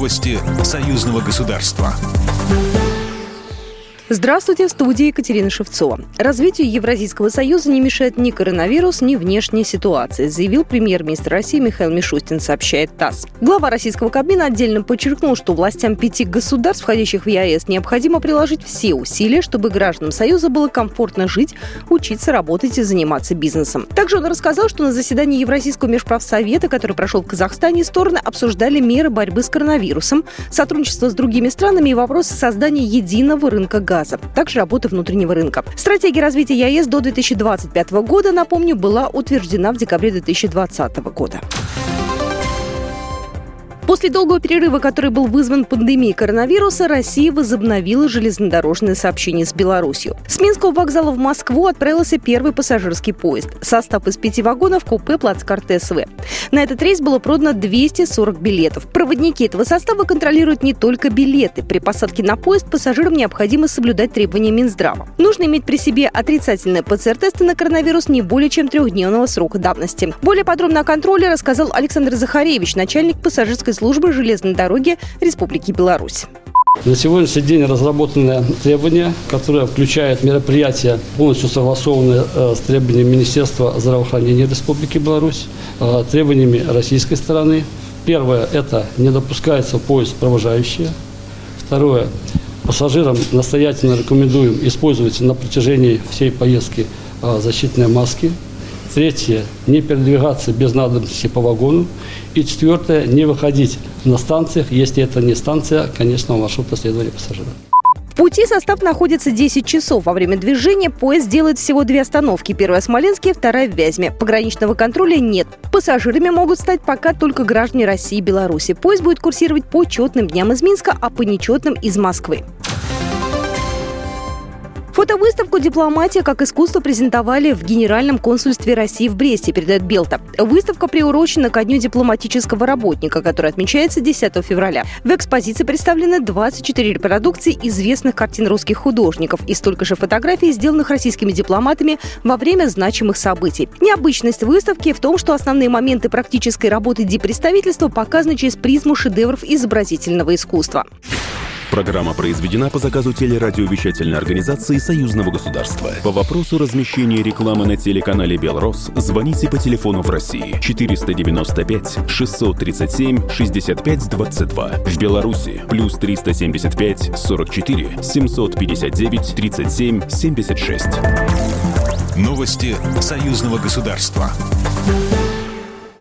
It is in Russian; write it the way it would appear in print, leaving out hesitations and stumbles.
Новости союзного государства. Здравствуйте, в студии Екатерина Шевцова. Развитию Евразийского союза не мешает ни коронавирус, ни внешняя ситуация, заявил премьер-министр России Михаил Мишустин, сообщает ТАСС. Глава российского Кабмина отдельно подчеркнул, что властям 5 государств, входящих в ЕАЭС, необходимо приложить все усилия, чтобы гражданам Союза было комфортно жить, учиться, работать и заниматься бизнесом. Также он рассказал, что на заседании Евразийского межправсовета, который прошел в Казахстане, стороны обсуждали меры борьбы с коронавирусом, сотрудничество с другими странами и вопросы создания единого рынка газа. Также работа внутреннего рынка. Стратегия развития ЕАЭС до 2025 года, напомню, была утверждена в декабре 2020 года. После долгого перерыва, который был вызван пандемией коронавируса, Россия возобновила железнодорожное сообщение с Беларусью. С Минского вокзала в Москву отправился первый пассажирский поезд. Состав из 5 вагонов купе «Плацкарт СВ». На этот рейс было продано 240 билетов. Проводники этого состава контролируют не только билеты. При посадке на поезд пассажирам необходимо соблюдать требования Минздрава. Нужно иметь при себе отрицательные ПЦР-тесты на коронавирус не более чем 3-дневного срока давности. Более подробно о контроле рассказал Александр Захаревич, начальник пассажирской службы железной дороги Республики Беларусь. На сегодняшний день разработаны требования, которые включают мероприятия, полностью согласованные с требованиями Министерства здравоохранения Республики Беларусь, требованиями российской стороны. Первое – это не допускается в поезд провожающие. Второе – пассажирам настоятельно рекомендуем использовать на протяжении всей поездки защитные маски. Третье – не передвигаться без надобности по вагону. И четвертое – не выходить на станциях, если это не станция конечного маршрута следования пассажира. В пути состав находится 10 часов. Во время движения поезд делает всего 2 остановки. Первая в Смоленске, вторая в Вязьме. Пограничного контроля нет. Пассажирами могут стать пока только граждане России и Беларуси. Поезд будет курсировать по четным дням из Минска, а по нечетным из Москвы. Фотовыставку «Дипломатия как искусство» презентовали в Генеральном консульстве России в Бресте, передает Белта. Выставка приурочена ко Дню дипломатического работника, который отмечается 10 февраля. В экспозиции представлены 24 репродукции известных картин русских художников и столько же фотографий, сделанных российскими дипломатами во время значимых событий. Необычность выставки в том, что основные моменты практической работы диппредставительства показаны через призму шедевров изобразительного искусства. Программа произведена по заказу телерадиовещательной организации Союзного государства. По вопросу размещения рекламы на телеканале «Белрос» звоните по телефону в России 495 637 65 22. В Беларуси + 375 44 759 37 76. Новости союзного государства.